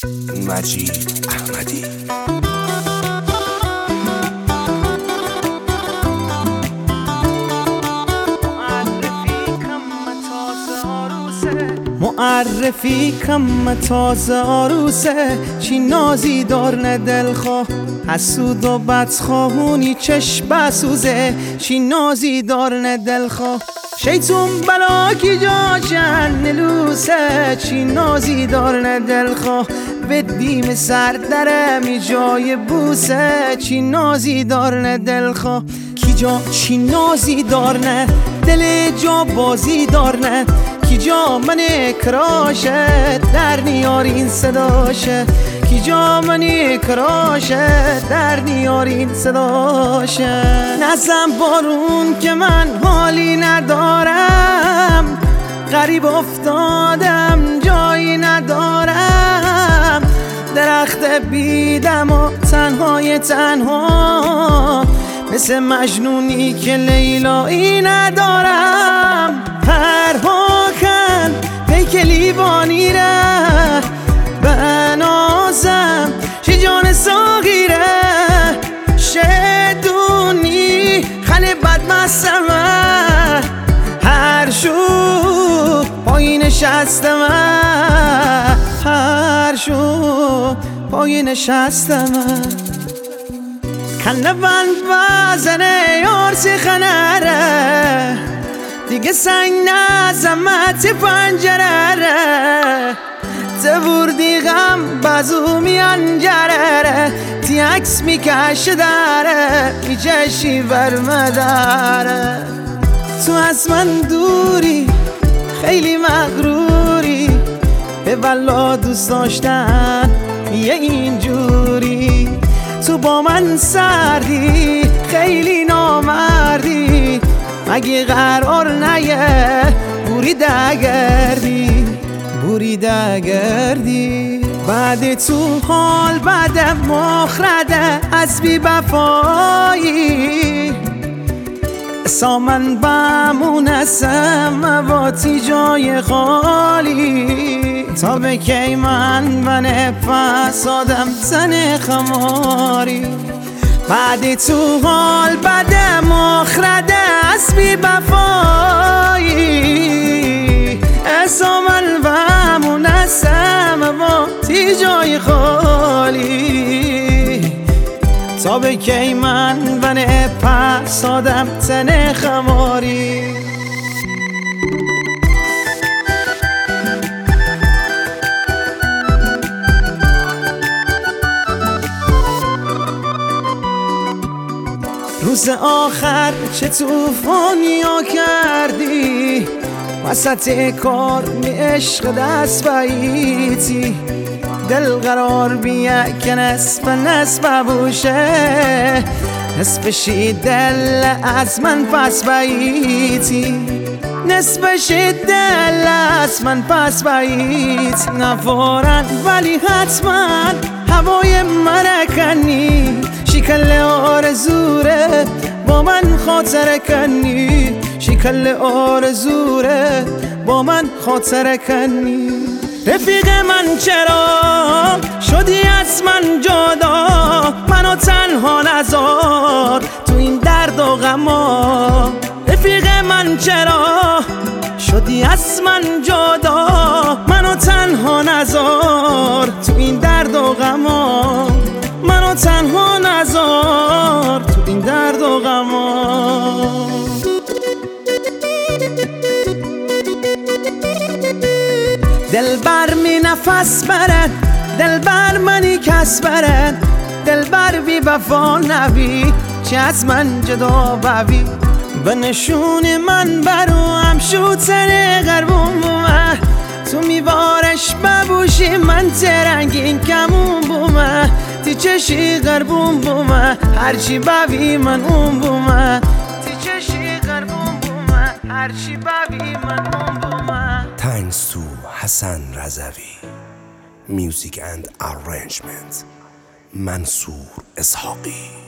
مجید احمدی. معرفی کم تازه آروسه، چی نازی دارنه دلخواه، حسود و بدخواهونی چشم بسوزه، چی نازی دارنه دلخواه، شیطون بلا کی جاشن نلوسه، چی نازی دارنه دلخواه، بدیم سر درمی جای بوسه، چی نازی دارنه دلخواه، کی جا چی نازی دارنه دل جا بازی دارنه، کی جا من کراشه در نیارین صداشه، کی جا من کراشه در نیارین صداشه، نزن بارون که من حالی ندارم، غریب افتادم جایی ندارم، درخت بیدم و تنهای تنها، مثل مجنونی که لیلایی ندارم، پرهاکن پیک لیوانی ره بنازم، شی جان ساغیره شدونی خلی بدمستمه، هر شو پایی نشستمه، هر شو پایی نشستمه، کنه بند بزنه یارسی خنره، دیگه سنگ نزمت پنجره، تبوردی غم بازو میانجره، تی عکس میکشه داره میچشی برمداره، تو از من دوری خیلی مغروری، به والا دوست داشتن یه اینجوری، تو با من سردی خیلی نامردی، مگه قرار نیه بوریده گردی بوریده گردی، بعد تو حال بعد مخرده از بی وفایی، سامن بمونسم مواتی جای خالی، تا به کی من فسادم زن خماری، بعد تو حال بعد مخرده از بی وفایی، سامن بمونسم مواتی جای خالی، تا به کی من فسادم زن خماری. روز آخر چه توفانی ها کردی، وسط کار می عشق دست باییتی، دل قرار بیه که نصف بوشه، نصفشی دل از من پس باییتی، نصفشی دل از من پس باییت، نفورن ولی حتما هوای مرکنی، شکل آرزوره با من خاطره کنی، شکل آرزوره با من خاطره کنی، رفیق من چرا شدی از من جدا، منو تنها نذار تو این درد و غما، رفیق من چرا شدی از من جدا، منو تنها نذار تو این درد و غما، منو تنها نذار تو این درد و غما. دلبر می نفس برد، دلبر منی کس برد، دلبر بی وفا نبی، چه از من جدا ببی، به نشون من برو هم شوتر غربون بومه، تو میوارش ببوشی من ترنگین کمون بومه، تی چشی غربون بومه، هرچی ببی من اون بومه، تی چشی غربون بومه، هرچی ببی من اون بومه. Thanks to Hassan Razavi. Music and arrangement Mansour Ishaqi.